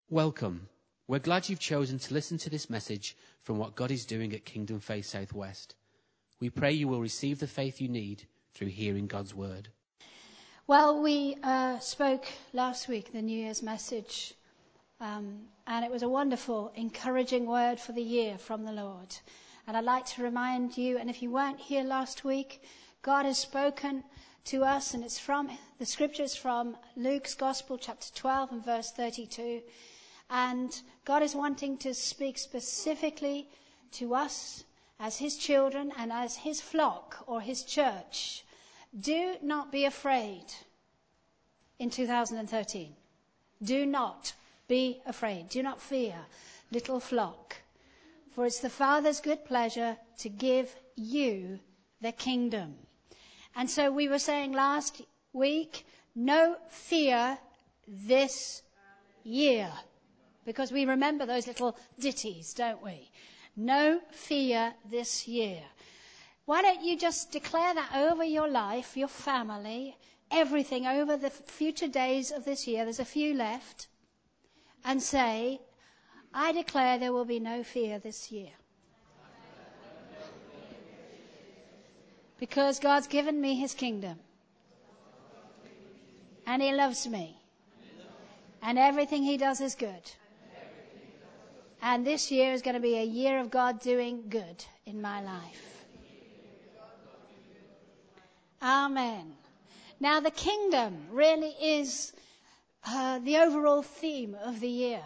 Welcome. We're glad you've chosen to listen to this message from what God is doing at Kingdom Faith Southwest. We pray you will receive the faith you need through hearing God's word. Well, we spoke last week, the New Year's message, and it was a wonderful, encouraging word for the year from the Lord. And I'd like to remind you, and if you weren't here last week, God has spoken to us, and it's from the scriptures from Luke's Gospel, chapter 12 and verse 32. And God is wanting to speak specifically to us as his children and as his flock or his church. Do not be afraid in 2013. Do not be afraid. Do not fear, little flock. For it's the Father's good pleasure to give you the kingdom. And so we were saying last week, no fear this year. Because we remember those little ditties, don't we? No fear this year. Why don't you just declare that over your life, your family, everything over the future days of this year? There's a few left. And say, I declare there will be no fear this year. Because God's given me his kingdom. And he loves me. And everything he does is good. And this year is going to be a year of God doing good in my life. Amen. Now the kingdom really is the overall theme of the year.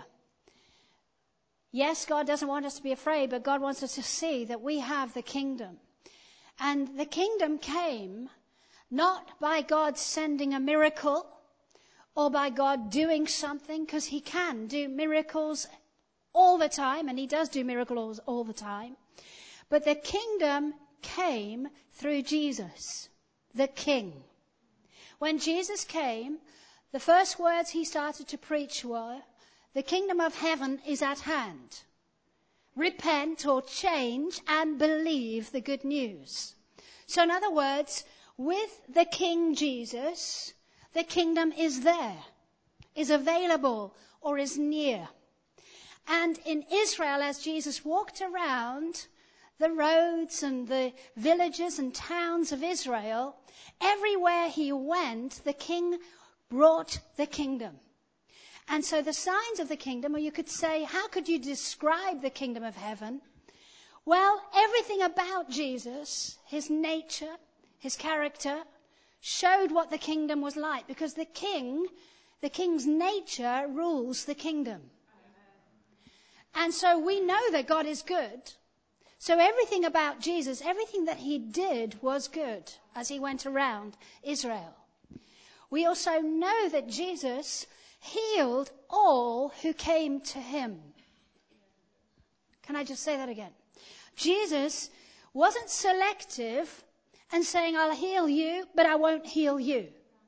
Yes, God doesn't want us to be afraid, but God wants us to see that we have the kingdom. And the kingdom came not by God sending a miracle or by God doing something, because he can do miracles all the time, and he does do miracles all the time. But the kingdom came through Jesus, the King. When Jesus came, the first words he started to preach were, the kingdom of heaven is at hand. Repent or change and believe the good news. So in other words, with the King Jesus, the kingdom is there, is available, or is near. And in Israel, as Jesus walked around the roads and the villages and towns of Israel, everywhere he went, the king brought the kingdom. And so the signs of the kingdom, or you could say, how could you describe the kingdom of heaven? Well, everything about Jesus, his nature, his character, showed what the kingdom was like, because the king's nature rules the kingdom. And so we know that God is good. So everything about Jesus, everything that he did was good as he went around Israel. We also know that Jesus healed all who came to him. Can I just say that again? Jesus wasn't selective and saying, I'll heal you, but I won't heal you.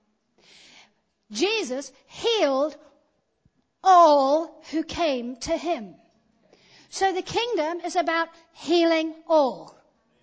Jesus healed all who came to him. So the kingdom is about healing all.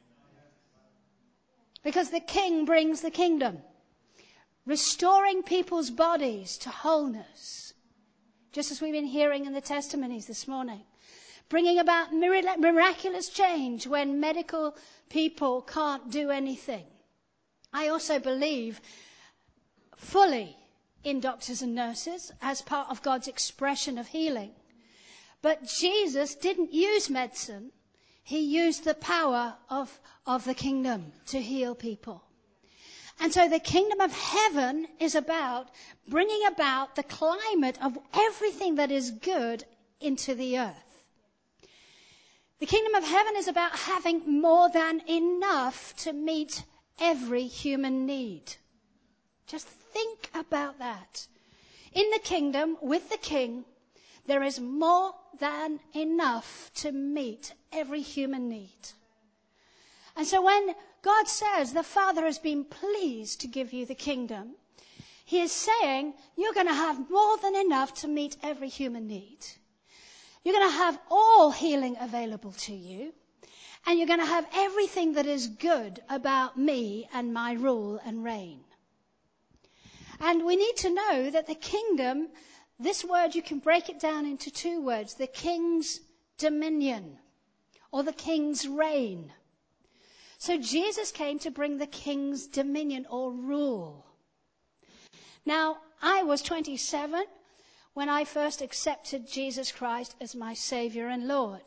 Because the king brings the kingdom. Restoring people's bodies to wholeness. Just as we've been hearing in the testimonies this morning. Bringing about miraculous change when medical people can't do anything. I also believe fully in doctors and nurses as part of God's expression of healing. But Jesus didn't use medicine. He used the power of the kingdom to heal people. And so the kingdom of heaven is about bringing about the climate of everything that is good into the earth. The kingdom of heaven is about having more than enough to meet every human need. Just think about that. In the kingdom, with the king, there is more than enough to meet every human need. And so when God says the Father has been pleased to give you the kingdom, he is saying you're going to have more than enough to meet every human need. You're going to have all healing available to you. And you're going to have everything that is good about me and my rule and reign. And we need to know that the kingdom This word, you can break it down into two words: the king's dominion or the king's reign. So Jesus came to bring the king's dominion or rule. Now, I was 27 when I first accepted Jesus Christ as my Savior and Lord.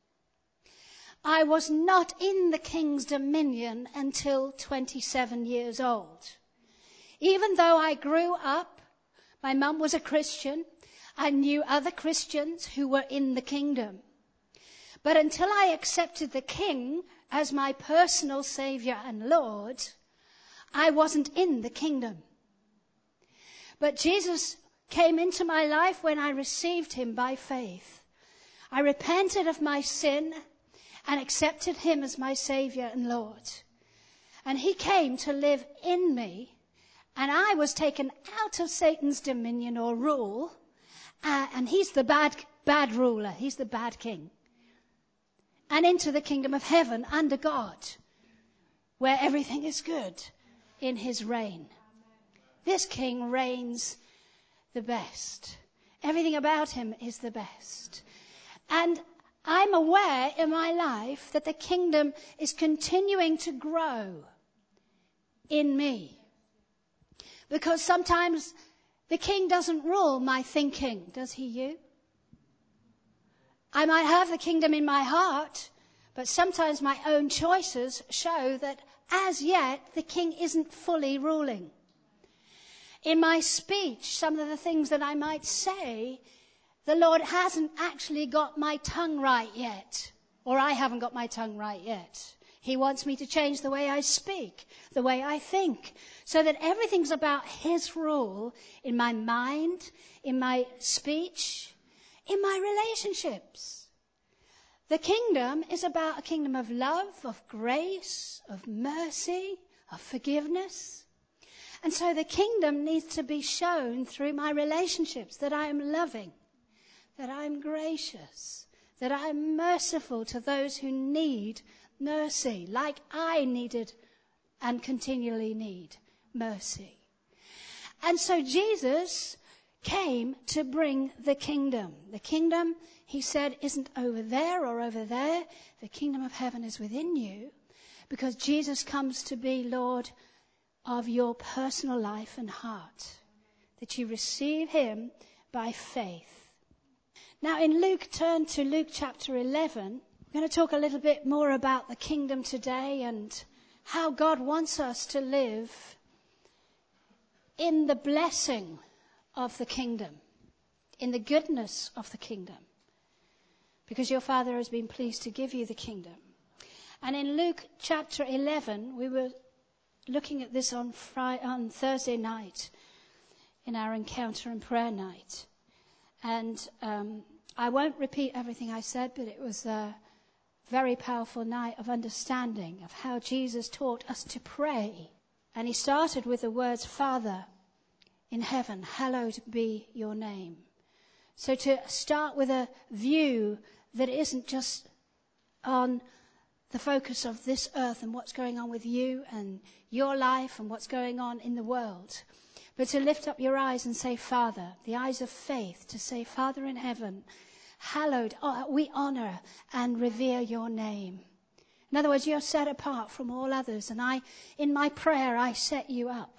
I was not in the king's dominion until 27 years old. Even though I grew up, my mum was a Christian, I knew other Christians who were in the kingdom. But until I accepted the King as my personal Savior and Lord, I wasn't in the kingdom. But Jesus came into my life when I received him by faith. I repented of my sin and accepted him as my Savior and Lord. And he came to live in me, and I was taken out of Satan's dominion or rule, and he's the bad ruler, he's the bad king, and into the kingdom of heaven under God, where everything is good in his reign. This king reigns the best. Everything about him is the best. And I'm aware in my life that the kingdom is continuing to grow in me. Because sometimes the king doesn't rule my thinking, does he you? I might have the kingdom in my heart, but sometimes my own choices show that as yet the king isn't fully ruling. In my speech, some of the things that I might say, the Lord hasn't actually got my tongue right yet, or I haven't got my tongue right yet. He wants me to change the way I speak, the way I think, so that everything's about his rule in my mind, in my speech, in my relationships. The kingdom is about a kingdom of love, of grace, of mercy, of forgiveness. And so the kingdom needs to be shown through my relationships, that I am loving, that I'm gracious, that I'm merciful to those who need mercy, like I needed and continually need mercy. And so Jesus came to bring the kingdom. The kingdom, he said, isn't over there or over there. The kingdom of heaven is within you, because Jesus comes to be Lord of your personal life and heart, that you receive him by faith. Now in Luke, turn to Luke chapter 11. We're going to talk a little bit more about the kingdom today and how God wants us to live in the blessing of the kingdom, in the goodness of the kingdom, because your Father has been pleased to give you the kingdom. And in Luke chapter 11, we were looking at this on Thursday night in our encounter and prayer night. And I won't repeat everything I said, but it was a very powerful night of understanding of how Jesus taught us to pray. And he started with the words, Father in heaven, hallowed be your name. So to start with a view that isn't just on the focus of this earth and what's going on with you and your life and what's going on in the world, but to lift up your eyes and say, Father, the eyes of faith, to say, Father in heaven, hallowed, we honor and revere your name. In other words, you're set apart from all others, and in my prayer, I set you up.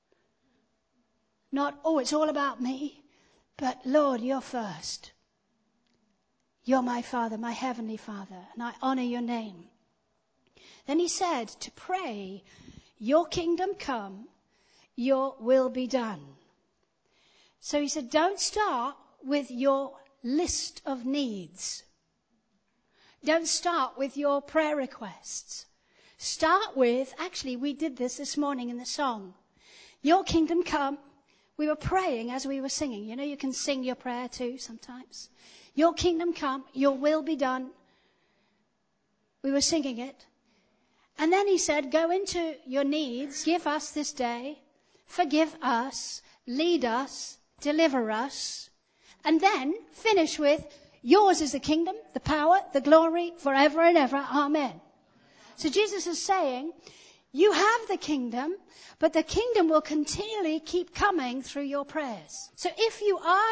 Not, it's all about me, but Lord, you're first. You're my Father, my heavenly Father, and I honor your name. Then he said to pray, your kingdom come, your will be done. So he said, don't start with your list of needs. Don't start with your prayer requests. Start with, actually we did this morning in the song, your kingdom come. We were praying as we were singing. You know, you can sing your prayer too sometimes. Your kingdom come, your will be done. We were singing it. And then he said, go into your needs, give us this day, forgive us, lead us, deliver us, and then finish with, yours is the kingdom, the power, the glory, forever and ever. Amen. So Jesus is saying, you have the kingdom, but the kingdom will continually keep coming through your prayers. So if you ask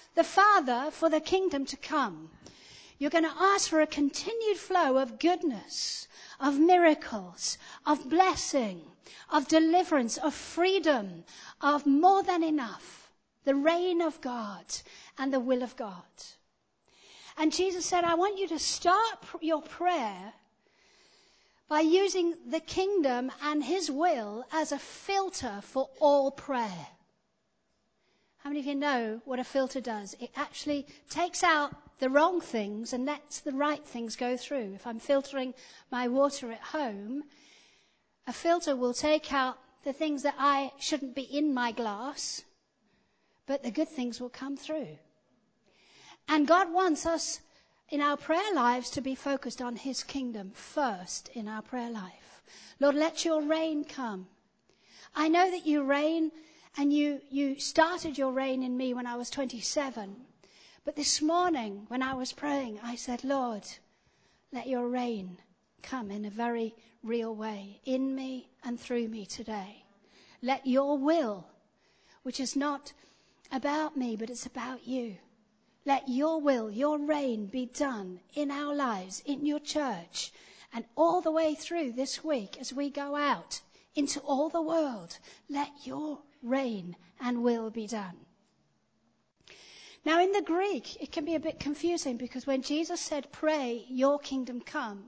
the Father for the kingdom to come, you're going to ask for a continued flow of goodness, of miracles, of blessing, of deliverance, of freedom, of more than enough, the reign of God and the will of God. And Jesus said, I want you to start your prayer by using the kingdom and his will as a filter for all prayer. How many of you know what a filter does? It actually takes out the wrong things and lets the right things go through. If I'm filtering my water at home, a filter will take out the things that I shouldn't be in my glass, but the good things will come through. And God wants us in our prayer lives to be focused on his kingdom first in our prayer life. Lord, let your reign come. I know that you reign, and you started your reign in me when I was 27. But this morning when I was praying, I said, Lord, let your reign come in a very real way in me and through me today. Let your will, which is not about me, but it's about you. Let your will, your reign be done in our lives, in your church, and all the way through this week as we go out into all the world. Let your reign and will be done. Now in the Greek, it can be a bit confusing because when Jesus said, pray, your kingdom come,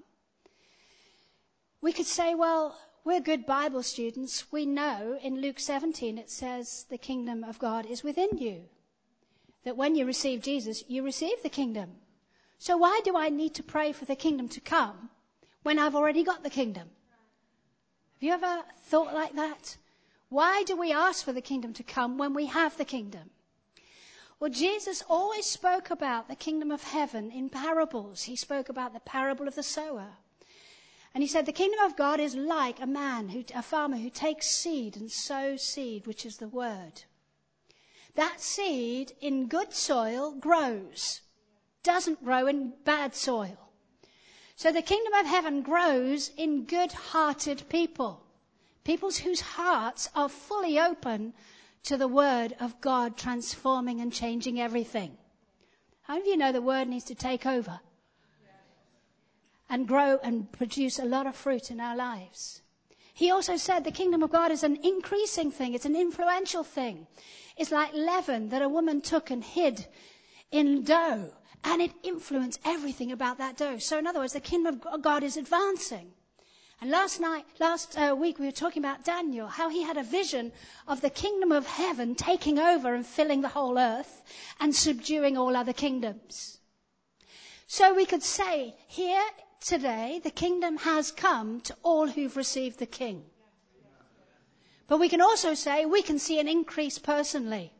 we could say, well, we're good Bible students. We know in Luke 17 it says the kingdom of God is within you. That when you receive Jesus, you receive the kingdom. So why do I need to pray for the kingdom to come when I've already got the kingdom? Have you ever thought like that? Why do we ask for the kingdom to come when we have the kingdom? Well, Jesus always spoke about the kingdom of heaven in parables. He spoke about the parable of the sower. And he said the kingdom of God is like a farmer who takes seed and sows seed, which is the word. That seed in good soil grows, doesn't grow in bad soil. So the kingdom of heaven grows in good-hearted people, people whose hearts are fully open to the word of God transforming and changing everything. How many of you know the word needs to take over and grow and produce a lot of fruit in our lives? He also said the kingdom of God is an increasing thing. It's an influential thing. It's like leaven that a woman took and hid in dough, and it influenced everything about that dough. So in other words, the kingdom of God is advancing. And last week we were talking about Daniel, how he had a vision of the kingdom of heaven taking over and filling the whole earth and subduing all other kingdoms. So we could say here today, the kingdom has come to all who've received the King. But we can also say we can see an increase personally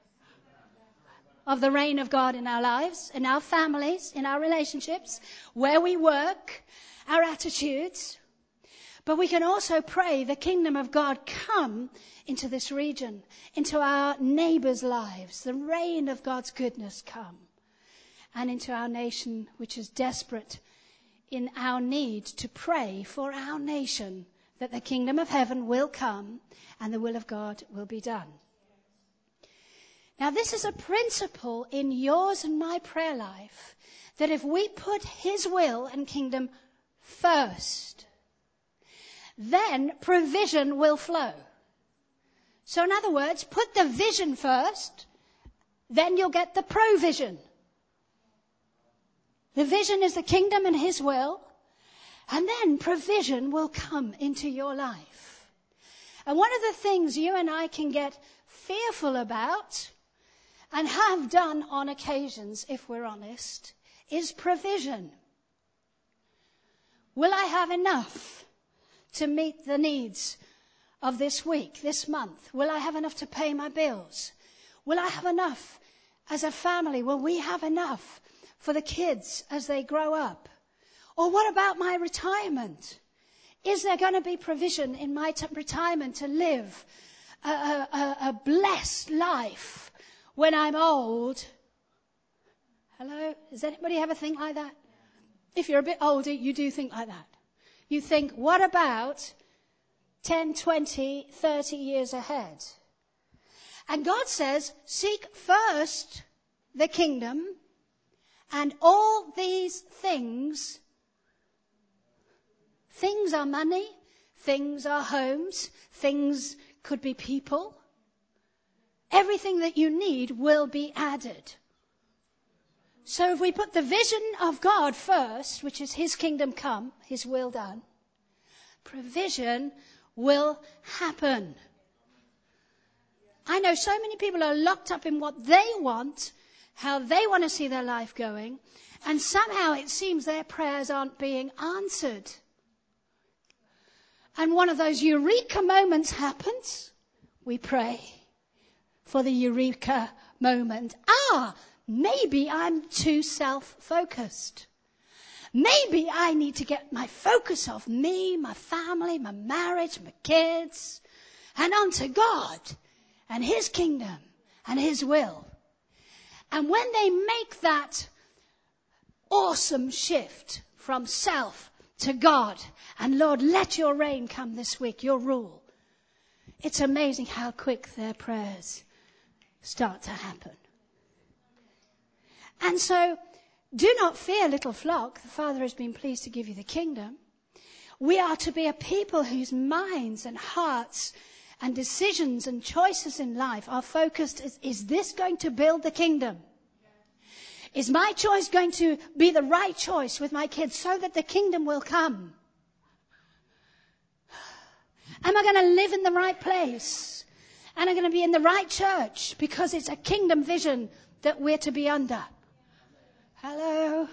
of the reign of God in our lives, in our families, in our relationships, where we work, our attitudes. But we can also pray the kingdom of God come into this region, into our neighbours' lives, the reign of God's goodness come, and into our nation, which is desperate in our need to pray for our nation, that the kingdom of heaven will come and the will of God will be done. Now, this is a principle in yours and my prayer life, that if we put his will and kingdom first, then provision will flow. So in other words, put the vision first, then you'll get the provision. The vision is the kingdom and his will, and then provision will come into your life. And one of the things you and I can get fearful about, and have done on occasions, if we're honest, is provision. Will I have enough to meet the needs of this week, this month? Will I have enough to pay my bills? Will I have enough as a family? Will we have enough for the kids as they grow up? Or what about my retirement? Is there going to be provision in my retirement to live a blessed life when I'm old? Hello? Does anybody ever think like that? If you're a bit older, you do think like that. You think, what about 10, 20, 30 years ahead? And God says, seek first the kingdom, and all these things are money, things are homes, things could be people. Everything that you need will be added. So if we put the vision of God first, which is his kingdom come, his will done, provision will happen. I know so many people are locked up in what they want, how they want to see their life going, and somehow it seems their prayers aren't being answered. And one of those eureka moments happens. We pray for the eureka moment. Maybe I'm too self-focused. Maybe I need to get my focus off me, my family, my marriage, my kids, and onto God and his kingdom and his will. And when they make that awesome shift from self to God, and Lord, let your reign come this week, your rule, it's amazing how quick their prayers start to happen. And so, do not fear, little flock. The Father has been pleased to give you the kingdom. We are to be a people whose minds and hearts and decisions and choices in life are focused. Is this going to build the kingdom? Is my choice going to be the right choice with my kids so that the kingdom will come? Am I going to live in the right place? And I'm going to be in the right church because it's a kingdom vision that we're to be under. Hello?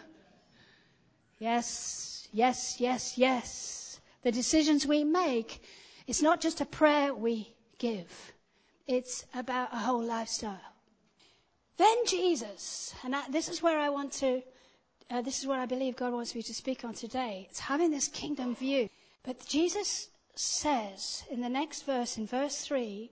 Yes, yes, yes, yes. The decisions we make, it's not just a prayer we give. It's about a whole lifestyle. Then Jesus, and this is where I want to, this is what I believe God wants me to speak on today. It's having this kingdom view. But Jesus says in the next verse, in verse 3,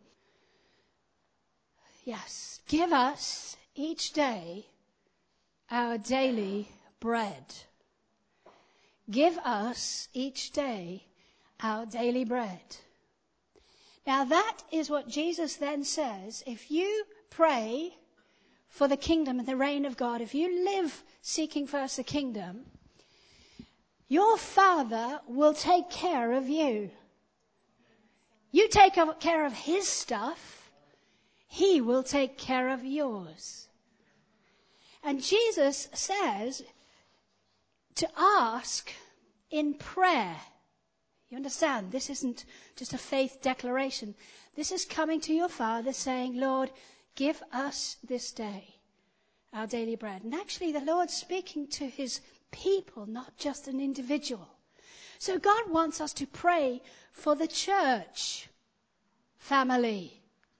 yes, give us each day our daily bread. Give us each day our daily bread. Now that is what Jesus then says. If you pray for the kingdom and the reign of God, if you live seeking first the kingdom, your Father will take care of you. You take care of his stuff, he will take care of yours. And Jesus says to ask in prayer. You understand? This isn't just a faith declaration. This is coming to your Father saying, Lord, give us this day our daily bread. And actually the Lord's speaking to his people, not just an individual. So God wants us to pray for the church family.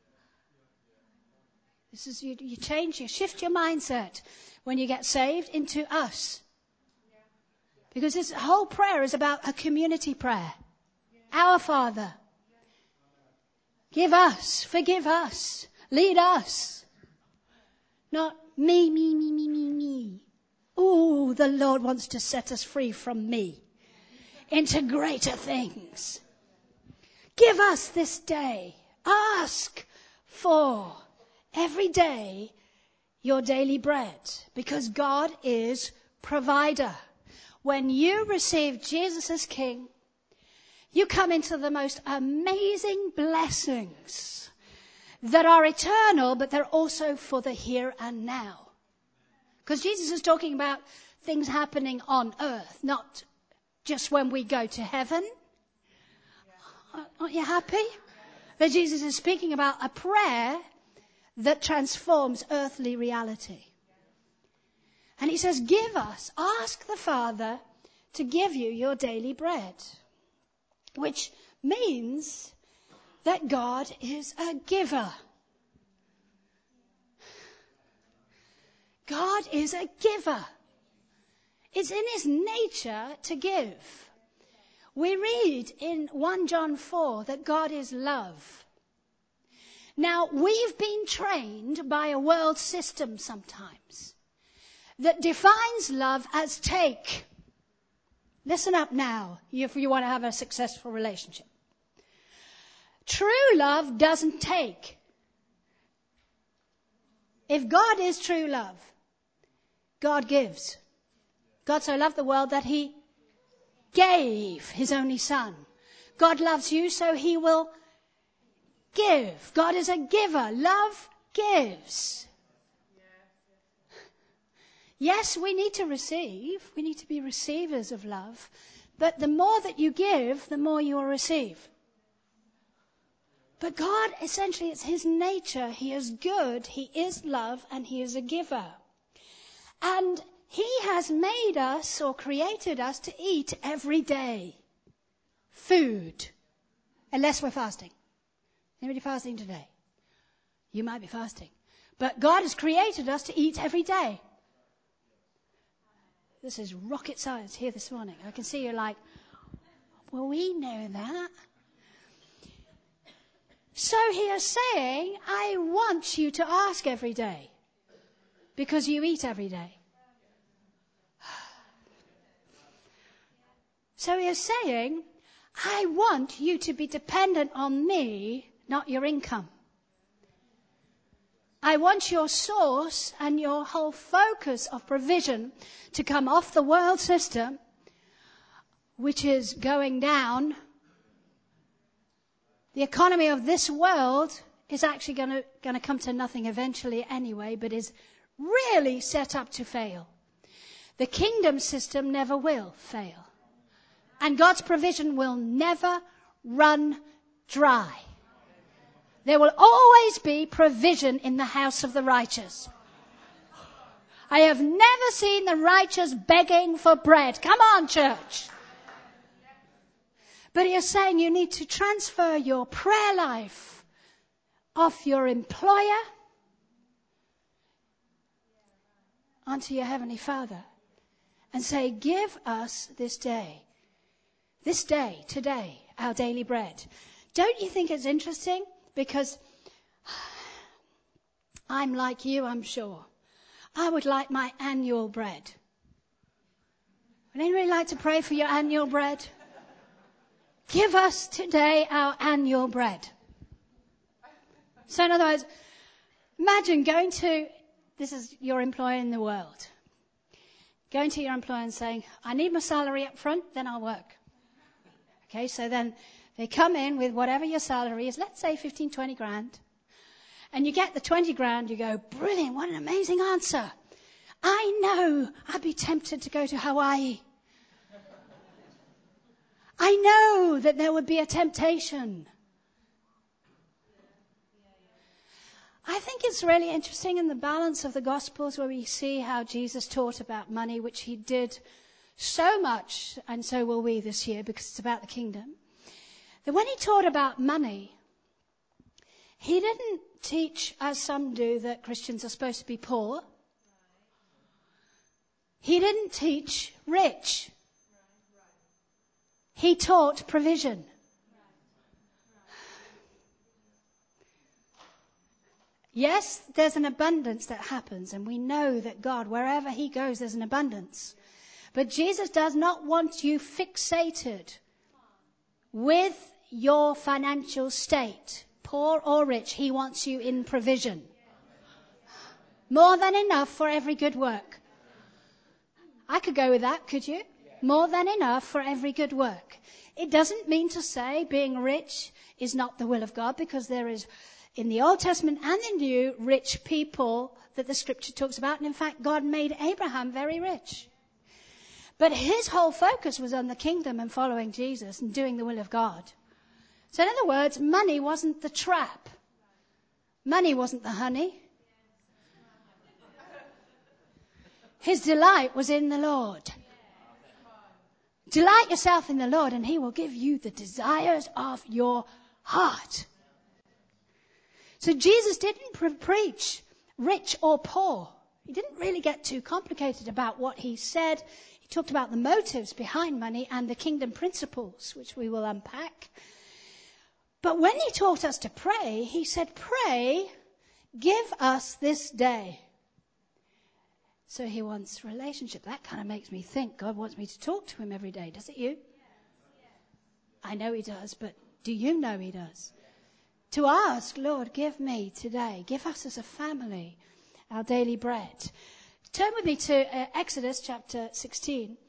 This is, you shift your mindset when you get saved into us. Because this whole prayer is about a community prayer. Our Father, give us, forgive us, lead us. Not me. Oh, the Lord wants to set us free from me into greater things. Give us this day. Ask for every day your daily bread, because God is provider. When you receive Jesus as King, you come into the most amazing blessings that are eternal, but they're also for the here and now. Because Jesus is talking about things happening on earth, not just when we go to heaven. Aren't you happy? That Jesus is speaking about a prayer that transforms earthly reality. And he says, give us, ask the Father to give you your daily bread. Which means that God is a giver. God is a giver. It's in his nature to give. We read in 1 John 4 that God is love. Now, we've been trained by a world system sometimes that defines love as take. Listen up now, if you want to have a successful relationship. True love doesn't take. If God is true love, God gives. God so loved the world that he gave his only son. God loves you, so he will give. God is a giver. Love gives. Yes, we need to receive. We need to be receivers of love. But the more that you give, the more you will receive. But God, essentially, it's his nature. He is good, he is love, and he is a giver. And he has made us or created us to eat every day. Food. Unless we're fasting. Anybody fasting today? You might be fasting. But God has created us to eat every day. This is rocket science here this morning. I can see you're like, well, we know that. So he is saying, I want you to ask every day. Because you eat every day. So he is saying, I want you to be dependent on me, not your income. I want your source and your whole focus of provision to come off the world system, which is going down. The economy of this world is actually going to come to nothing eventually anyway, but is really set up to fail. The kingdom system never will fail. And God's provision will never run dry. There will always be provision in the house of the righteous. I have never seen the righteous begging for bread. Come on, church. But he is saying you need to transfer your prayer life off your employer onto your Heavenly Father and say, give us this day, today, our daily bread. Don't you think it's interesting? Because I'm like you, I'm sure. I would like my annual bread. Would anybody like to pray for your annual bread? Give us today our annual bread. So in other words, imagine going to, this is your employer in the world, going to your employer and saying, I need my salary up front, then I'll work. Okay, so then they come in with whatever your salary is, let's say 15, 20 grand. And you get the 20 grand, you go, brilliant, what an amazing answer. I know I'd be tempted to go to Hawaii. I know that there would be a temptation. I think it's really interesting in the balance of the Gospels where we see how Jesus taught about money, which he did so much, and so will we this year because it's about the kingdom. That when he taught about money, he didn't teach, as some do, that Christians are supposed to be poor. He didn't teach rich. He taught provision. Yes, there's an abundance that happens, and we know that God, wherever he goes, there's an abundance. But Jesus does not want you fixated with your financial state, poor or rich. He wants you in provision. More than enough for every good work. I could go with that, could you? More than enough for every good work. It doesn't mean to say being rich is not the will of God, because there is, in the Old Testament and the New, rich people that the scripture talks about. And in fact, God made Abraham very rich. But his whole focus was on the kingdom and following Jesus and doing the will of God. So in other words, money wasn't the trap. Money wasn't the honey. His delight was in the Lord. Delight yourself in the Lord and he will give you the desires of your heart. So Jesus didn't preach rich or poor. He didn't really get too complicated about what he said. He talked about the motives behind money and the kingdom principles, which we will unpack. But when he taught us to pray, he said, pray, give us this day. So he wants relationship. That kind of makes me think God wants me to talk to him every day. Does it you? I know he does, but do you know he does? To ask, Lord, give me today. Give us as a family our daily bread. Turn with me to Exodus chapter 16.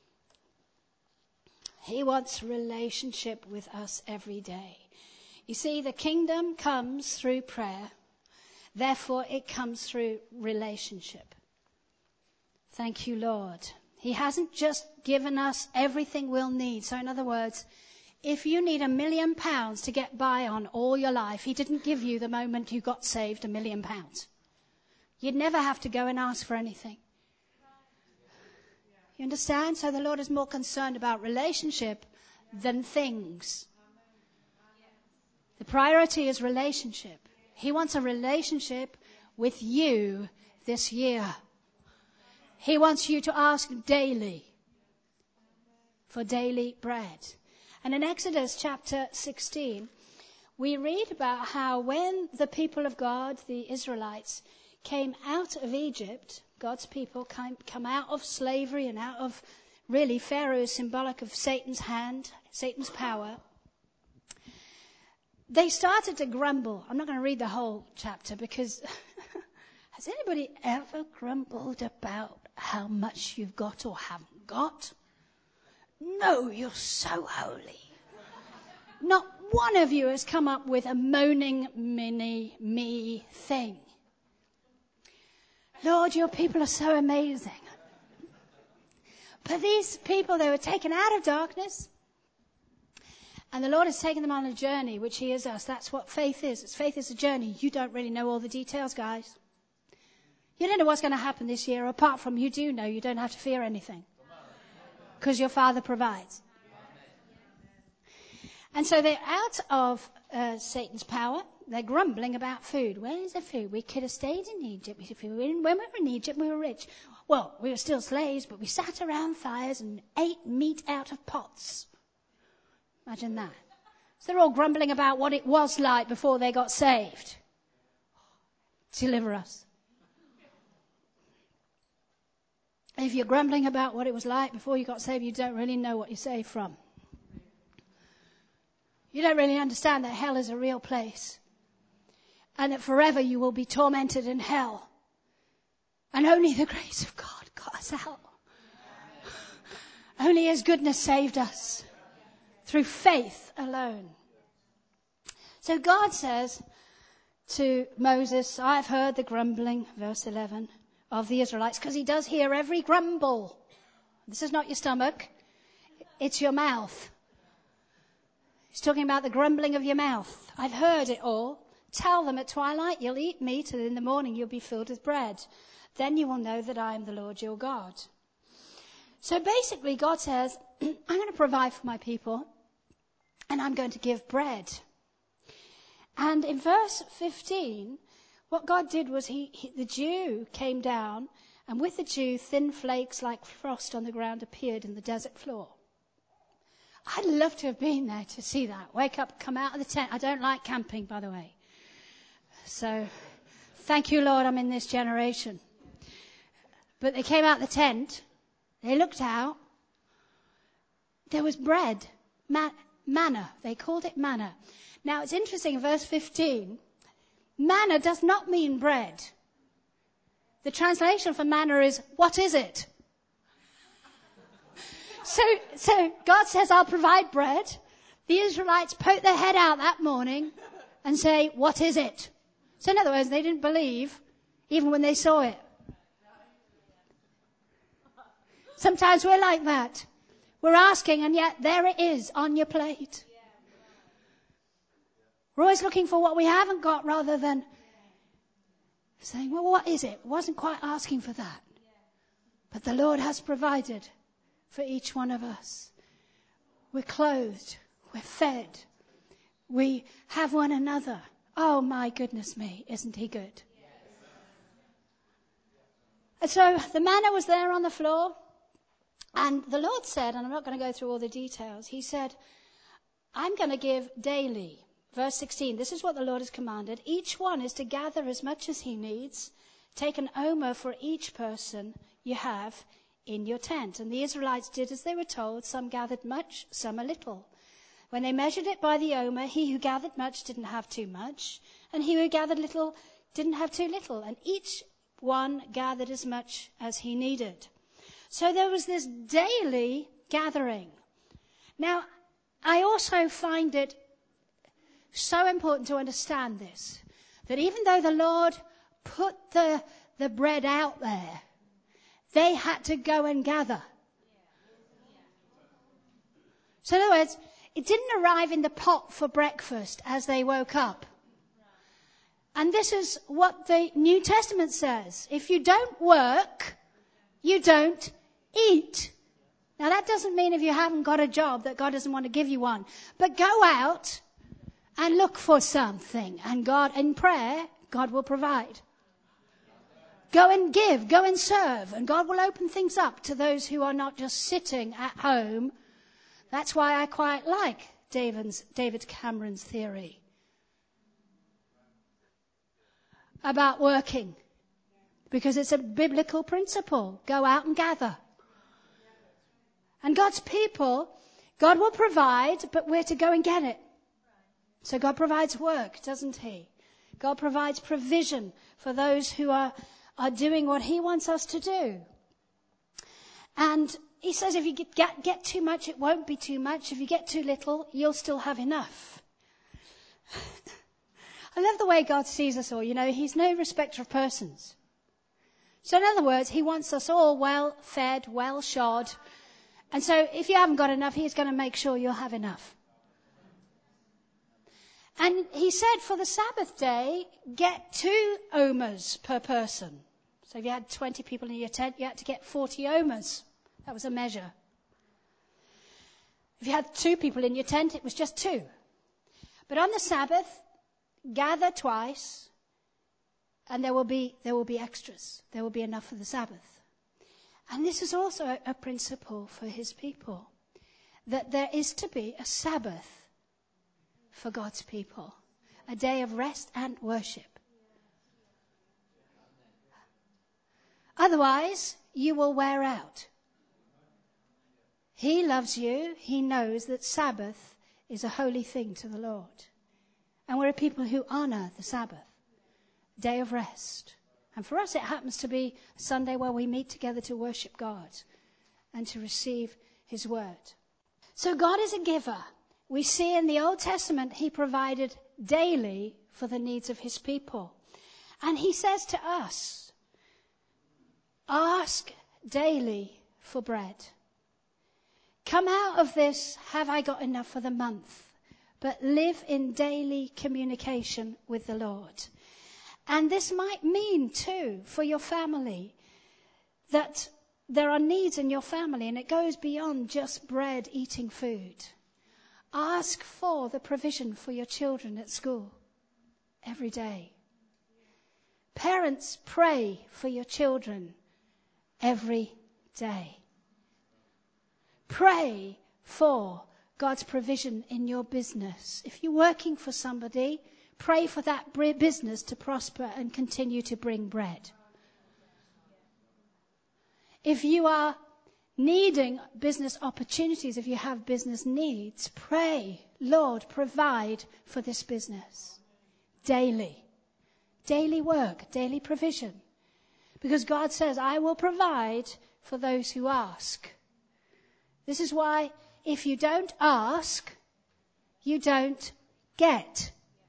He wants relationship with us every day. You see, the kingdom comes through prayer. Therefore, it comes through relationship. Thank you, Lord. He hasn't just given us everything we'll need. So in other words, if you need £1 million to get by on all your life, he didn't give you the moment you got saved £1 million. You'd never have to go and ask for anything. You understand? So the Lord is more concerned about relationship than things. The priority is relationship. He wants a relationship with you this year. He wants you to ask daily for daily bread. And in Exodus chapter 16, we read about how when the people of God, the Israelites, came out of Egypt, God's people come out of slavery and out of really Pharaoh, symbolic of Satan's hand, Satan's power. They started to grumble. I'm not going to read the whole chapter because has anybody ever grumbled about how much you've got or haven't got? No, you're so holy. Not one of you has come up with a moaning mini me thing. Lord, your people are so amazing. But these people, they were taken out of darkness. And the Lord has taken them on a journey, which he is us. That's what faith is. Faith is a journey. You don't really know all the details, guys. You don't know what's going to happen this year. Apart from you do know, you don't have to fear anything. Because your Father provides. And so they're out of Satan's power. They're grumbling about food. Where is the food? We could have stayed in Egypt. When we were in Egypt, we were rich. Well, we were still slaves, but we sat around fires and ate meat out of pots. Imagine that. So they're all grumbling about what it was like before they got saved. Deliver us. If you're grumbling about what it was like before you got saved, you don't really know what you're saved from. You don't really understand that hell is a real place. And that forever you will be tormented in hell. And only the grace of God got us out. Only his goodness saved us. Through faith alone. So God says to Moses, I've heard the grumbling, verse 11, of the Israelites, because he does hear every grumble. This is not your stomach. It's your mouth. He's talking about the grumbling of your mouth. I've heard it all. Tell them at twilight you'll eat meat, and in the morning you'll be filled with bread. Then you will know that I am the Lord your God. So basically God says, I'm going to provide for my people, and I'm going to give bread. And in verse 15, what God did was the dew came down, and with the dew, thin flakes like frost on the ground appeared in the desert floor. I'd love to have been there to see that. Wake up, come out of the tent. I don't like camping, by the way. So, thank you, Lord, I'm in this generation. But they came out the tent. They looked out. There was bread. Manna. They called it manna. Now, it's interesting, in verse 15, manna does not mean bread. The translation for manna is, what is it? So God says, I'll provide bread. The Israelites poke their head out that morning and say, what is it? So in other words, they didn't believe even when they saw it. Sometimes we're like that. We're asking, and yet there it is on your plate. We're always looking for what we haven't got rather than saying, well, what is it? Wasn't quite asking for that. But the Lord has provided for each one of us. We're clothed. We're fed. We have one another. Oh, my goodness me. Isn't he good? And so the manna was there on the floor. And the Lord said, and I'm not going to go through all the details, he said, I'm going to give daily. Verse 16, this is what the Lord has commanded. Each one is to gather as much as he needs. Take an omer for each person you have in your tent. And the Israelites did as they were told. Some gathered much, some a little. When they measured it by the omer, he who gathered much didn't have too much, and he who gathered little didn't have too little. And each one gathered as much as he needed. So there was this daily gathering. Now, I also find it so important to understand this, that even though the Lord put the bread out there, they had to go and gather. So in other words, it didn't arrive in the pot for breakfast as they woke up. And this is what the New Testament says. If you don't work, you don't eat. Now that doesn't mean if you haven't got a job that God doesn't want to give you one. But go out and look for something. And God, in prayer, God will provide. Go and give, go and serve. And God will open things up to those who are not just sitting at home. That's why I quite like David Cameron's theory about working. Because it's a biblical principle. Go out and gather. And God's people, God will provide, but we're to go and get it. So God provides work, doesn't he? God provides provision for those who are doing what he wants us to do. And he says if you get too much, it won't be too much. If you get too little, you'll still have enough. I love the way God sees us all. You know, he's no respecter of persons. So in other words, he wants us all well fed, well shod. And so if you haven't got enough, he's going to make sure you'll have enough. And he said for the Sabbath day, get 2 omers per person. So if you had 20 people in your tent, you had to get 40 omers. That was a measure. If you had 2 people in your tent, it was just 2. But on the Sabbath, gather twice, and there will be extras. There will be enough for the Sabbath. And this is also a principle for his people, that there is to be a Sabbath for God's people, a day of rest and worship. Otherwise, you will wear out. He loves you. He knows that Sabbath is a holy thing to the Lord. And we're a people who honor the Sabbath, day of rest. And for us, it happens to be Sunday where we meet together to worship God and to receive his word. So God is a giver. We see in the Old Testament, he provided daily for the needs of his people. And he says to us, ask daily for bread. Come out of this, have I got enough for the month? But live in daily communication with the Lord. And this might mean too, for your family, that there are needs in your family and it goes beyond just bread, eating food. Ask for the provision for your children at school every day. Parents, pray for your children every day. Pray for God's provision in your business. If you're working for somebody, pray for that business to prosper and continue to bring bread. If you are needing business opportunities, if you have business needs, pray, Lord, provide for this business. Daily. Daily work, daily provision. Because God says, I will provide for those who ask. This is why if you don't ask, you don't get.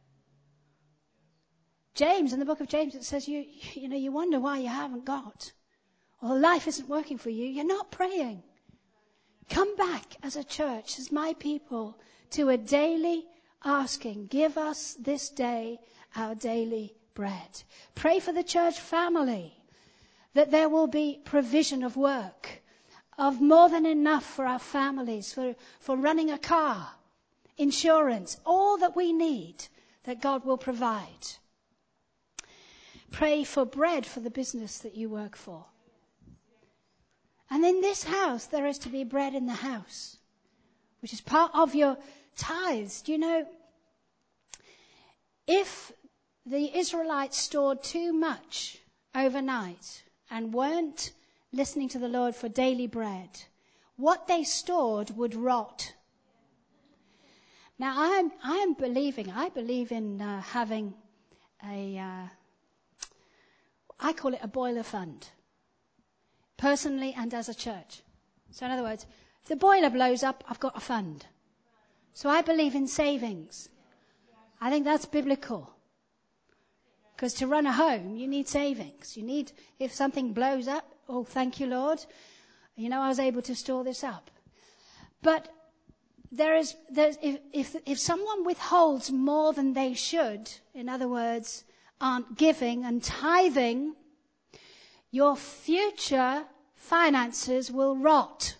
James, in the book of James, it says, you wonder why you haven't got. Or life isn't working for you. You're not praying. Come back as a church, as my people, to a daily asking. Give us this day our daily bread. Pray for the church family, that there will be provision of work, of more than enough for our families, for running a car, insurance, all that we need, that God will provide. Pray for bread for the business that you work for. And in this house, there is to be bread in the house, which is part of your tithes. Do you know, if the Israelites stored too much overnight and weren't listening to the Lord for daily bread, what they stored would rot. Now, I believe in having I call it a boiler fund, personally and as a church. So in other words, if the boiler blows up, I've got a fund. So I believe in savings. I think that's biblical. Because to run a home, you need savings. You need, if something blows up, oh, thank you, Lord. I was able to store this up. But if someone withholds more than they should, in other words, aren't giving and tithing, your future finances will rot.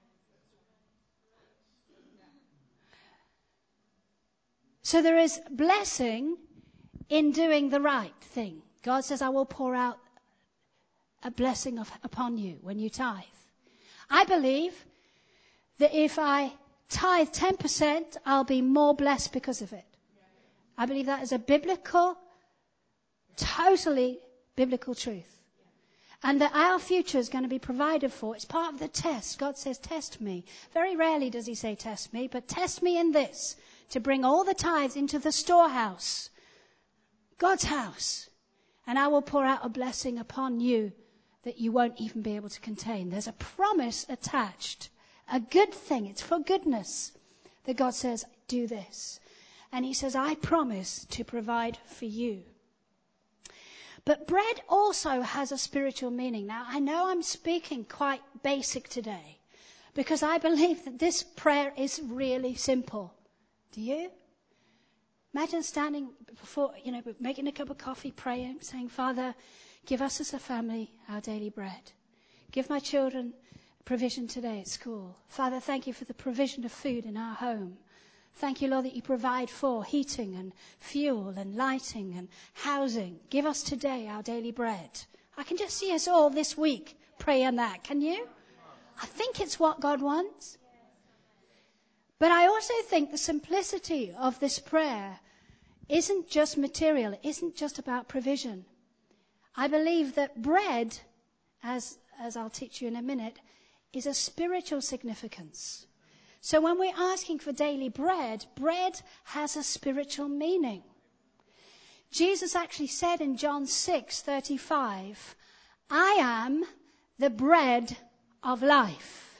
So there is blessing in doing the right thing. God says, I will pour out a blessing upon you when you tithe. I believe that if I tithe 10%, I'll be more blessed because of it. I believe that is a biblical, totally biblical truth. And that our future is going to be provided for. It's part of the test. God says, test me. Very rarely does he say test me, but test me in this, to bring all the tithes into the storehouse, God's house. And I will pour out a blessing upon you that you won't even be able to contain. There's a promise attached. A good thing. It's for goodness that God says, do this. And he says, I promise to provide for you. But bread also has a spiritual meaning. Now, I know I'm speaking quite basic today because I believe that this prayer is really simple. Do you? Imagine standing before, making a cup of coffee, praying, saying, Father, give us as a family our daily bread. Give my children provision today at school. Father, thank you for the provision of food in our home. Thank you, Lord, that you provide for heating and fuel and lighting and housing. Give us today our daily bread. I can just see us all this week praying that. Can you? I think it's what God wants. But I also think the simplicity of this prayer isn't just material. It isn't just about provision. I believe that bread, as I'll teach you in a minute, is a spiritual significance. So when we're asking for daily bread, bread has a spiritual meaning. Jesus actually said in John 6:35, I am the bread of life.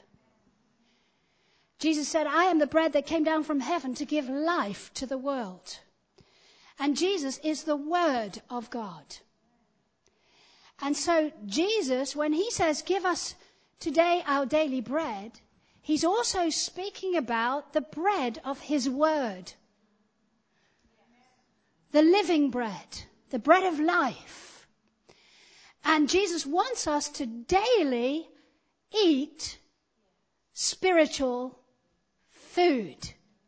Jesus said, I am the bread that came down from heaven to give life to the world. And Jesus is the Word of God. And so Jesus, when he says, give us today our daily bread, he's also speaking about the bread of his word. The living bread, the bread of life. And Jesus wants us to daily eat spiritual food.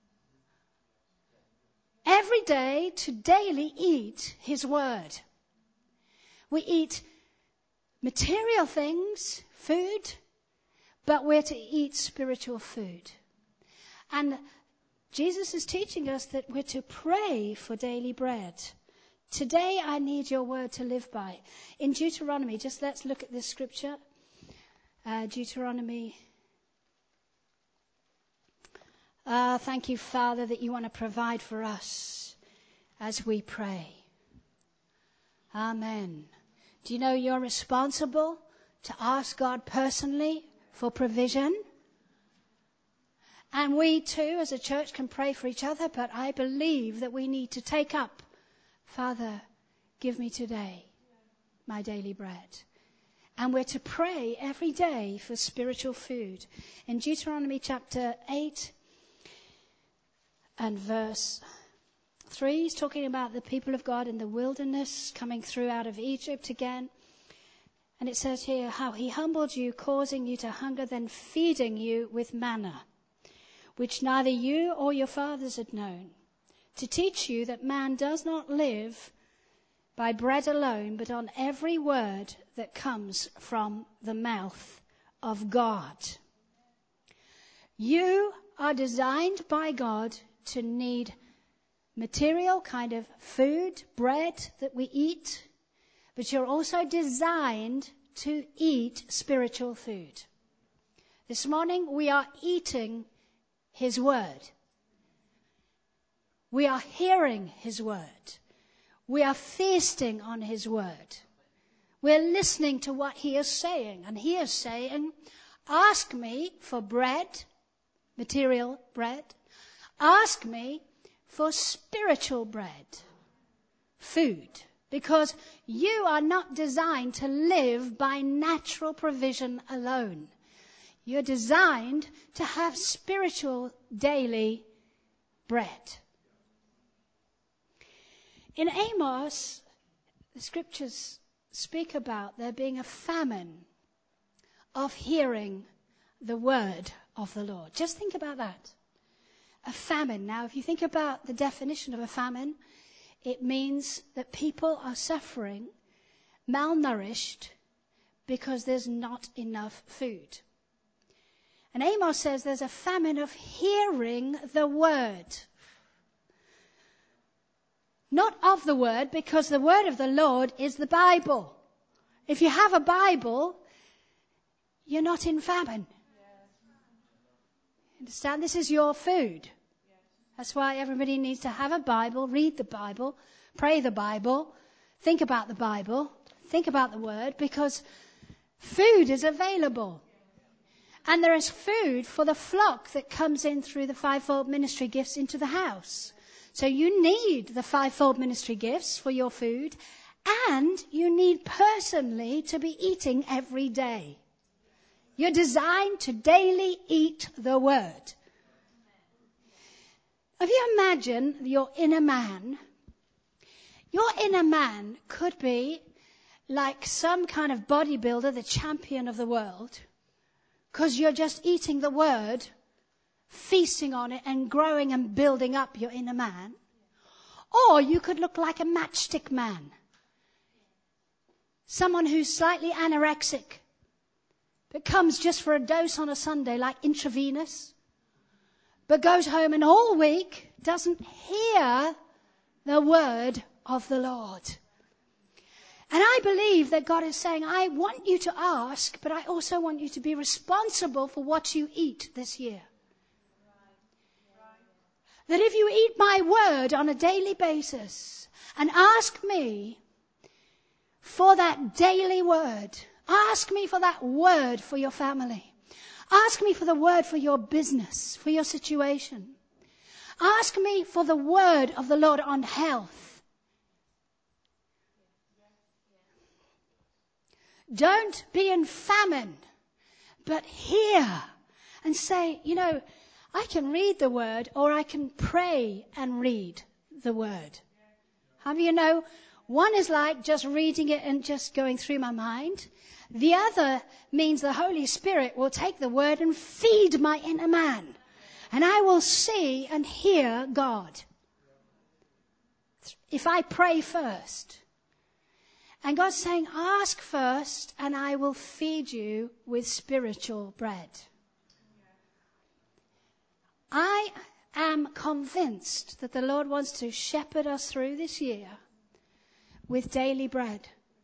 Every day to daily eat his word. We eat material things, food, but we're to eat spiritual food. And Jesus is teaching us that we're to pray for daily bread. Today I need your word to live by. In Deuteronomy, just let's look at this scripture. Deuteronomy. Thank you, Father, that you want to provide for us as we pray. Amen. Do you know you're responsible to ask God personally for provision? And we too, as a church, can pray for each other, but I believe that we need to take up, Father, give me today my daily bread. And we're to pray every day for spiritual food. In Deuteronomy chapter 8 and verse 3, he's talking about the people of God in the wilderness coming through out of Egypt again. And it says here how he humbled you, causing you to hunger, then feeding you with manna, which neither you or your fathers had known, to teach you that man does not live by bread alone, but on every word that comes from the mouth of God. You are designed by God to need material kind of food, bread that we eat, but you're also designed to eat spiritual food. This morning we are eating his word. We are hearing his word. We are feasting on his word. We're listening to what he is saying. And he is saying, ask me for bread, material bread. Ask me for spiritual bread, food. Because you are not designed to live by natural provision alone. You're designed to have spiritual daily bread. In Amos, the scriptures speak about there being a famine of hearing the word of the Lord. Just think about that. A famine. Now, if you think about the definition of a famine, it means that people are suffering, malnourished, because there's not enough food. And Amos says there's a famine of hearing the word. Not of the word, because the word of the Lord is the Bible. If you have a Bible, you're not in famine. Understand? This is your food. That's why everybody needs to have a Bible, read the Bible, pray the Bible, think about the Bible, think about the word, because food is available. And there is food for the flock that comes in through the fivefold ministry gifts into the house. So you need the fivefold ministry gifts for your food, and you need personally to be eating every day. You're designed to daily eat the word. If you imagine your inner man could be like some kind of bodybuilder, the champion of the world, because you're just eating the word, feasting on it and growing and building up your inner man. Or you could look like a matchstick man. Someone who's slightly anorexic, but comes just for a dose on a Sunday like intravenous, but goes home and all week doesn't hear the word of the Lord. And I believe that God is saying, I want you to ask, but I also want you to be responsible for what you eat this year. That if you eat my word on a daily basis and ask me for that daily word, ask me for that word for your family, ask me for the word for your business, for your situation, ask me for the word of the Lord on health. Don't be in famine, but hear and say, I can read the word, or I can pray and read the word. How do you know? One is like just reading it and just going through my mind. The other means the Holy Spirit will take the word and feed my inner man. And I will see and hear God. If I pray first. And God's saying, ask first and I will feed you with spiritual bread. I am convinced that the Lord wants to shepherd us through this year with daily bread.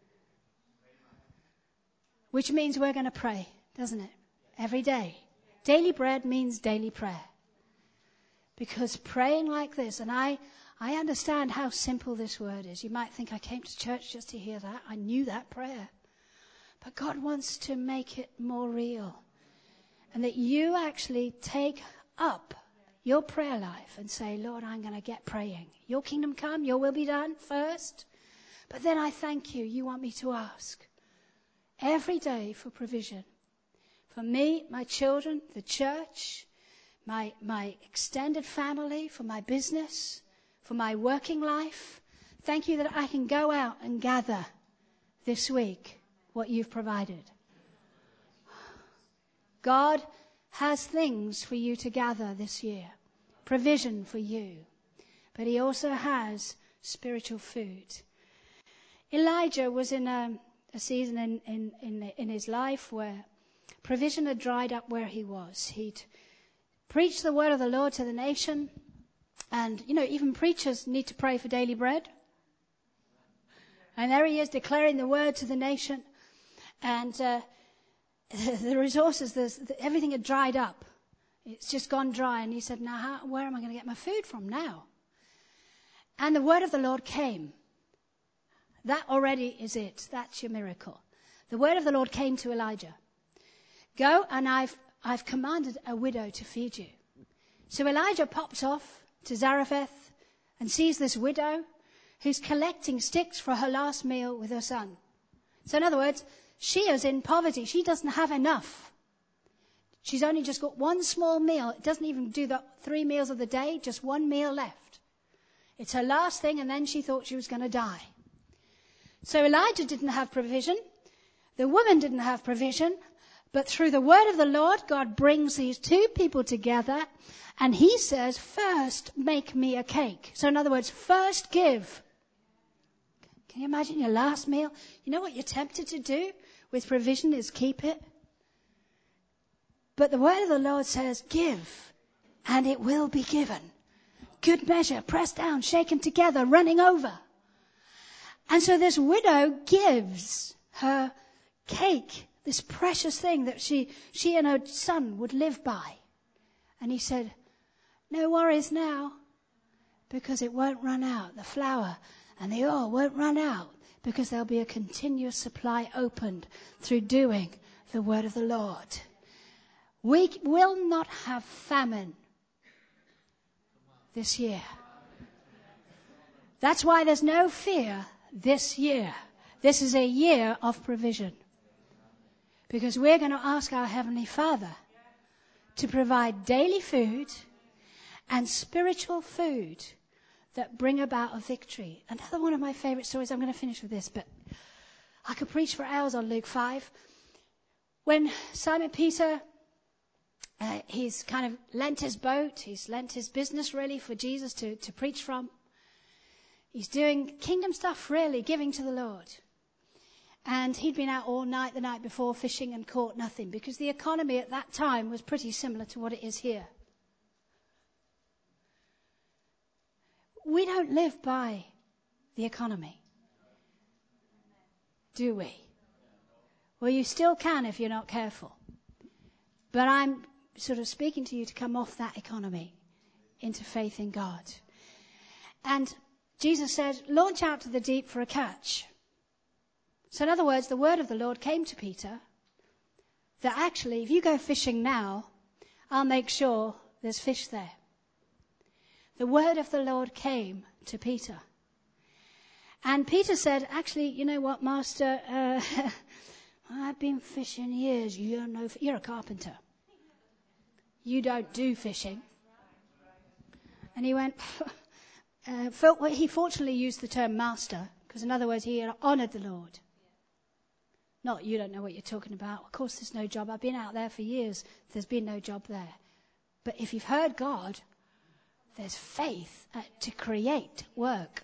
Which means we're going to pray, doesn't it? Every day. Daily bread means daily prayer. Because praying like this, and I understand how simple this word is. You might think I came to church just to hear that. I knew that prayer. But God wants to make it more real. And that you actually take up your prayer life and say, Lord, I'm going to get praying. Your kingdom come, your will be done first. But then I thank you. You want me to ask every day for provision. For me, my children, the church, my extended family, for my business, for my working life. Thank you that I can go out and gather this week what you've provided. God has things for you to gather this year. Provision for you. But he also has spiritual food. Elijah was in a season in his life where provision had dried up where he was. He'd preached the word of the Lord to the nation. And, even preachers need to pray for daily bread. And there he is declaring the word to the nation. And the resources, everything had dried up. It's just gone dry. And he said, now, where am I going to get my food from now? And the word of the Lord came. That already is it. That's your miracle. The word of the Lord came to Elijah. Go, and I've commanded a widow to feed you. So Elijah pops off to Zarephath and sees this widow who's collecting sticks for her last meal with her son. So in other words, she is in poverty. She doesn't have enough. She's only just got one small meal. It doesn't even do the 3 meals of the day, just one meal left. It's her last thing, and then she thought she was going to die. So Elijah didn't have provision. The woman didn't have provision. But through the word of the Lord, God brings these two people together, and he says, first make me a cake. So in other words, first give. Can you imagine your last meal? You know what you're tempted to do with provision is keep it. But the word of the Lord says, give, and it will be given. Good measure, pressed down, shaken together, running over. And so this widow gives her cake, this precious thing that she and her son would live by. And he said, no worries now, because it won't run out. The flour and the oil won't run out, because there'll be a continuous supply opened through doing the word of the Lord. We will not have famine this year. That's why there's no fear this year. This is a year of provision. Because we're going to ask our Heavenly Father to provide daily food and spiritual food that bring about a victory. Another one of my favorite stories, I'm going to finish with this, but I could preach for hours on Luke 5. When Simon Peter, he's kind of lent his boat, he's lent his business really for Jesus to preach from. He's doing kingdom stuff really, giving to the Lord. And he'd been out all night the night before fishing and caught nothing, because the economy at that time was pretty similar to what it is here. We don't live by the economy, do we? Well, you still can if you're not careful. But I'm sort of speaking to you to come off that economy into faith in God. And Jesus said, launch out to the deep for a catch. So in other words, the word of the Lord came to Peter that actually, if you go fishing now, I'll make sure there's fish there. The word of the Lord came to Peter. And Peter said, actually, you know what, Master, I've been fishing years. You don't know, you're a carpenter. You don't do fishing. And he went, he fortunately used the term master, because in other words, he honoured the Lord. Not, you don't know what you're talking about. Of course, there's no job. I've been out there for years. There's been no job there. But if you've heard God, there's faith to create work.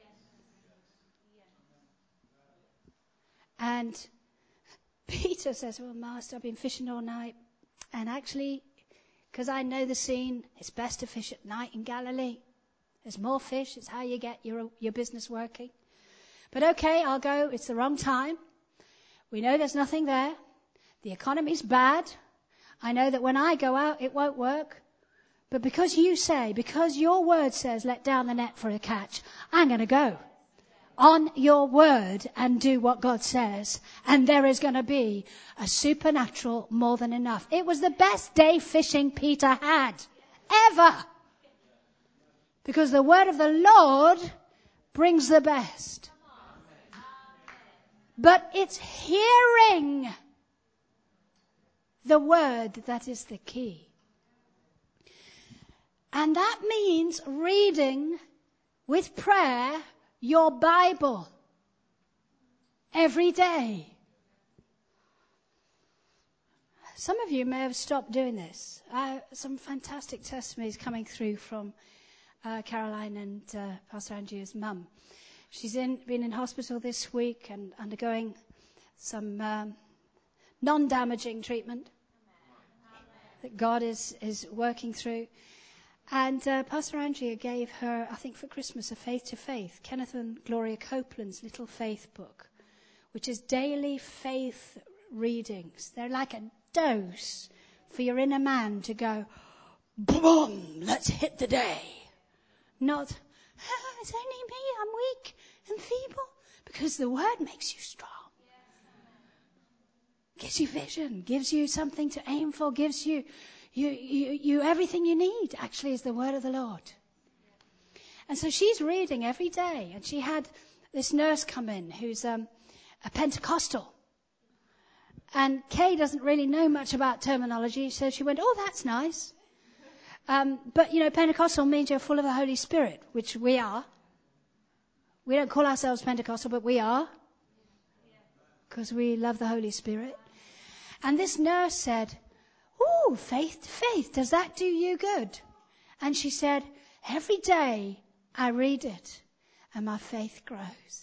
And Peter says, well, Master, I've been fishing all night. And actually, because I know the scene, it's best to fish at night in Galilee. There's more fish. It's how you get your business working. But okay, I'll go. It's the wrong time. We know there's nothing there. The economy's bad. I know that when I go out, it won't work. But because your word says, let down the net for a catch, I'm going to go on your word and do what God says. And there is going to be a supernatural more than enough. It was the best day fishing Peter had ever. Because the word of the Lord brings the best. But it's hearing the word that is the key. And that means reading with prayer your Bible every day. Some of you may have stopped doing this. Some fantastic testimonies coming through from Caroline and Pastor Andrew's mum. She's been in hospital this week and undergoing some non-damaging treatment that God is working through. And Pastor Andrea gave her, I think for Christmas, a Faith to Faith, Kenneth and Gloria Copeland's Little Faith book, which is daily faith readings. They're like a dose for your inner man to go, boom, let's hit the day. Not, it's only me, I'm weak and feeble. Because the word makes you strong. Gives you vision, gives you something to aim for, gives you everything you need, actually, is the word of the Lord. And so she's reading every day, and she had this nurse come in who's a Pentecostal. And Kay doesn't really know much about terminology, so she went, oh, that's nice. But, Pentecostal means you're full of the Holy Spirit, which we are. We don't call ourselves Pentecostal, but we are, because we love the Holy Spirit. And this nurse said, ooh, faith to faith, does that do you good? And she said, every day I read it and my faith grows.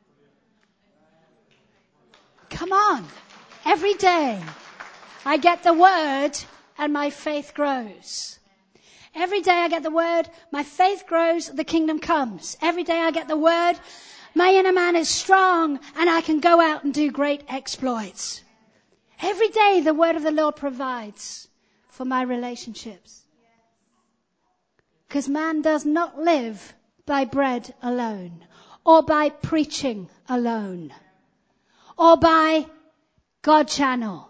Come on. Every day I get the word and my faith grows. Every day I get the word, my faith grows, the kingdom comes. Every day I get the word, my inner man is strong and I can go out and do great exploits. Every day the word of the Lord provides for my relationships. Because man does not live by bread alone, or by preaching alone, or by God channel.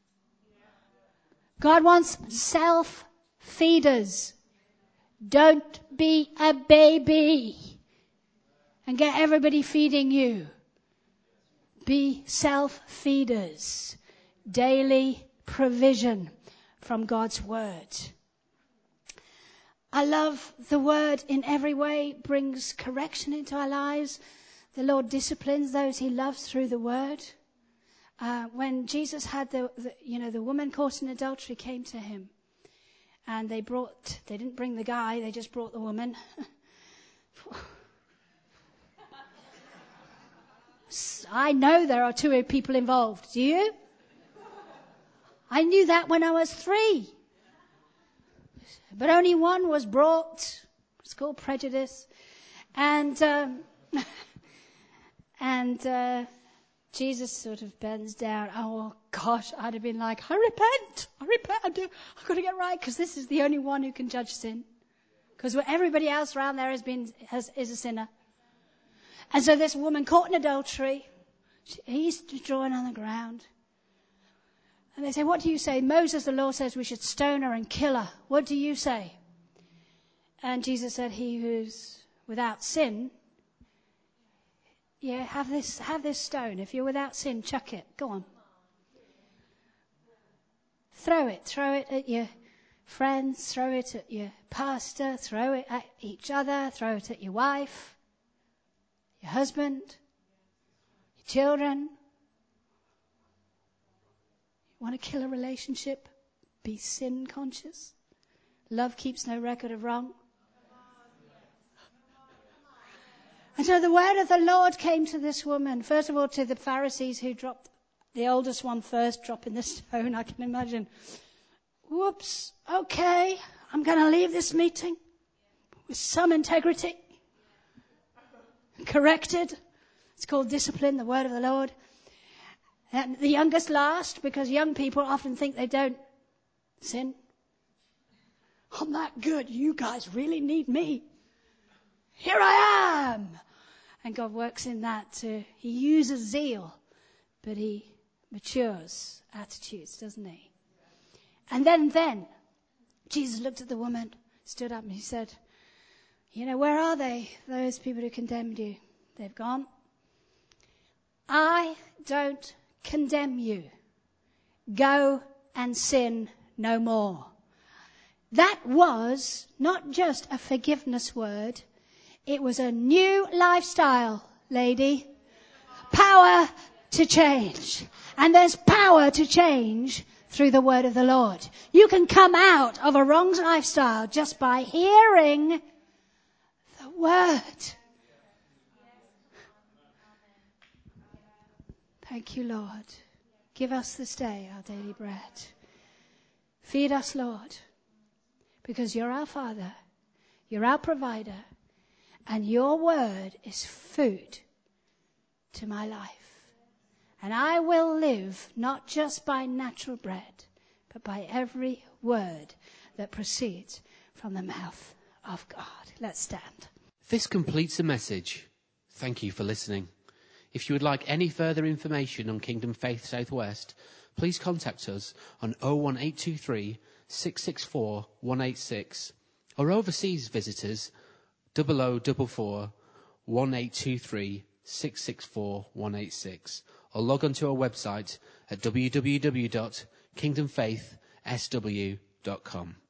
God wants self-feeders. Don't be a baby and get everybody feeding you. Be self-feeders. Daily provision from God's word. I love the word in every way, brings correction into our lives. The Lord disciplines those he loves through the word. When Jesus had the woman caught in adultery came to him, and they didn't bring the guy, they just brought the woman. I know there are 2 people involved. Do you? I knew that when I was 3. But only one was brought. It's called prejudice. And Jesus sort of bends down. Oh gosh, I'd have been like, I repent. I've got to get right, because this is the only one who can judge sin. Because everybody else around there is a sinner. And so this woman caught in adultery, he's drawing on the ground. And they say, what do you say? Moses, the law says we should stone her and kill her. What do you say? And Jesus said, he who's without sin, have this stone. If you're without sin, chuck it. Go on. Throw it at your friends, throw it at your pastor, throw it at each other, throw it at your wife, your husband, your children. Want to kill a relationship? Be sin conscious. Love keeps no record of wrong. And so the word of the Lord came to this woman. First of all, to the Pharisees who dropped the oldest one first, dropping the stone. I can imagine. Whoops. Okay. I'm going to leave this meeting with some integrity. Corrected. It's called discipline, the word of the Lord. And the youngest last, because young people often think they don't sin. I'm that good. You guys really need me. Here I am. And God works in that too. He uses zeal, but he matures attitudes, doesn't he? And then Jesus looked at the woman, stood up, and he said, where are they, those people who condemned you? They've gone. I don't condemn you. Go and sin no more. That was not just a forgiveness word. It was a new lifestyle, lady. Power to change. And there's power to change through the word of the Lord. You can come out of a wrong lifestyle just by hearing the word. Thank you, Lord. Give us this day our daily bread. Feed us, Lord, because you're our Father, you're our provider, and your word is food to my life. And I will live not just by natural bread, but by every word that proceeds from the mouth of God. Let's stand. This completes the message. Thank you for listening. If you would like any further information on Kingdom Faith Southwest, please contact us on 01823 664 186, or overseas visitors 0044 1823 664 186, or log on to our website at www.kingdomfaithsw.com.